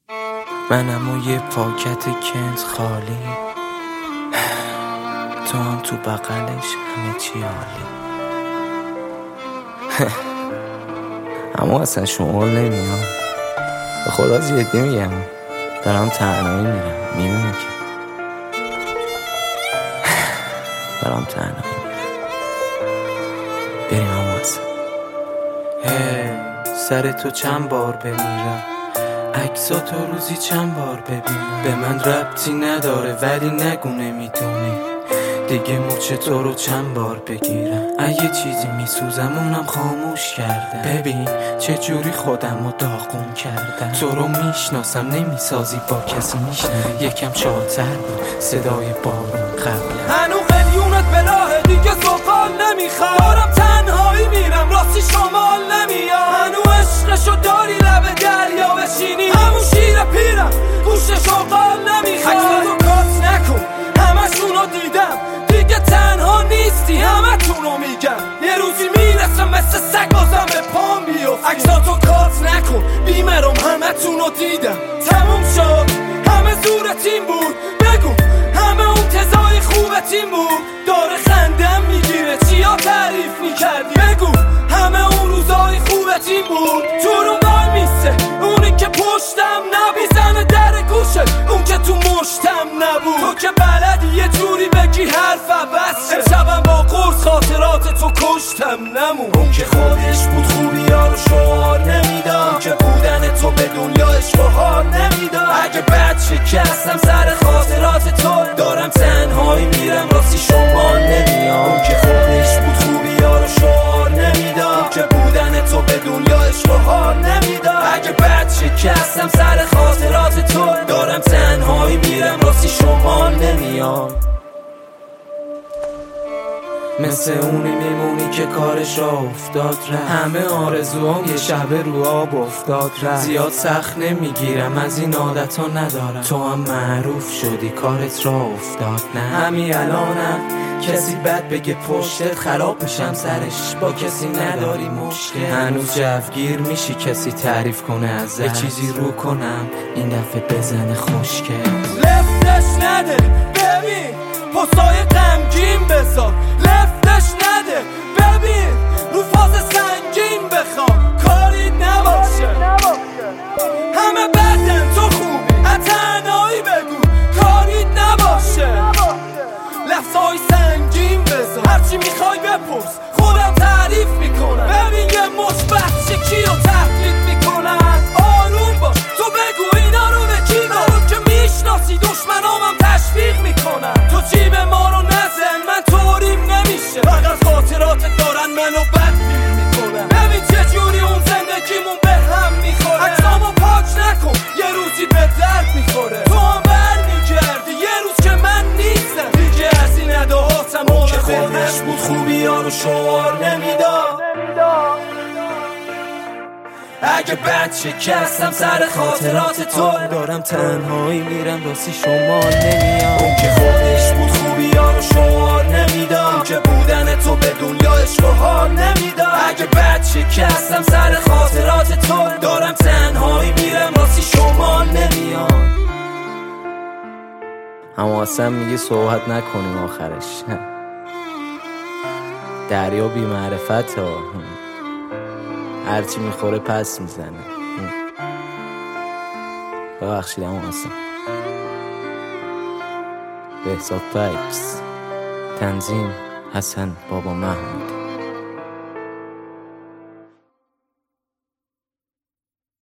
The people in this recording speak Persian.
منم و یه پاکت کنز خالی، تو هم تو بغلش همه چی عالی. اما اصلا شمال نمیام، به خدا جدی میگم، دارم تنهایی میرم، میبینی که دارم تنهایی میرم. بریم اما اصلا سر تو چند بار بمیرم، عکسا تو روزی چند بار ببینم. به من ربطی نداره ولی نگو نمیدونی، دیگه مچ تو رو چند بار بگیرم. اگه چیزی میسوزم اونم خاموش کردم. ببین چه جوری خودم رو داغون کردم. تو رو میشناسم نمیسازی با کسی میشنم. یکم شادتر بود صدای بارون قبل. هنو قلیونت بلاهه دیگه سوقال نمیخواد. دارم تنهایی میرم راستی شمال نمیاد. هنو عشقشو داری لب دریا بشینی، همون شیر پیرم گوششو قال نمیخواد. عکساتو کات نکن همشونو دیدم، دیگه تنها نیستی همه تونو میگم. یه روزی میرسم مثل سگ بازم به پام بیفتی. عکساتو کات نکن بیمرم همه تونو دیدم. تموم شد همه زور تیم بود، بگو همه اون تزای خوب تیم بود. داره خندم میگیره چیا تعریف میکردی، بگو همه اون روزای خوب تیم بود. تو رو وای میسته اونی که پشتم نبیزنه در گوشه، اون که تو مشتم نبود. تو که بلدی یه جوری بگی حرف عوض شه. امشبم با قرص خاطرات تو کشتم نمون. اون که خودش بود خوبی ها رو شعار نمیداد، اون که بودن تو به دنیا اشتهار نمیداد. اگه بد شکستم سر خاطرات تو، دارم تنهایی میرم راستی شمال نمیام. اون که خودش بود خوبی ها رو شعار نمیداد، اون که بودن تو به دنیا اشتهار نمیداد. اگه بد شکستم سر خاطرات تو، دارم تنهایی میرم راستی شمال نمیام. مثل اونی میمونی که کارش را افتاد ره، همه آرزوام یه شب رو آب افتاد ره. زیاد سخت نمیگیرم از این عادت ها ندارم، تو هم معروف شدی کارت را افتاد نه. همین الانم کسی بد بگه پشتت خراب میشم سرش، با کسی نداری مشکل. هنوز جوگیر میشی کسی تعریف کنه ازت، یه چیزی رو کنم این دفعه بزنه خوشگل. لفتش نده ببین پستای غمگین بذار، لفتش نده ببین رو فاز سنگین بخوام. کاری نباشه همه بدن تو خوبی، تنهایی بگو کاری نباشه. لفظای سنگین بذار هرچی میخوای بپرس خودم تعریف میکنم. ببین یه مشبت شکی رو تحقیق میکنن. آروم باش تو بگو اینا رو به کی دارم که میشناسی، دشمنامم تشویق میکنن. تو جیب ما رو نزن من طوریم نمیشه، فقط خاطرات دارن منو بدبین میکنن. ببین چجوری اون زندگیمون به هم میخوره. عکسامو پاک نکن یه روزی به درد میخوره. تو هم برمیگردی یه روز که من نیستم، دیگه از این اداهاتم اون که خودش بود خوبی ها رو شعار نمیداد. اگه بد شکستم سر خاطرات تو، دارم تنهایی میرم راستی شمال نمیام. اون که خودش بود خوبی ها رو شعار نمیداد، اون که بودن تو به دنیا اشتهار نمیداد. اگه بد شکستم سر خاطرات تو، دارم تنهایی میرم راستی شمال نمیام. اما اصلا میگه صحبت نکنیم آخرش، دریا بی معرفت ها، هرچی میخوره پس میزنه. ببخشید اما اصلا. بهزاد پکس، تنظیم حسن بابا محمود.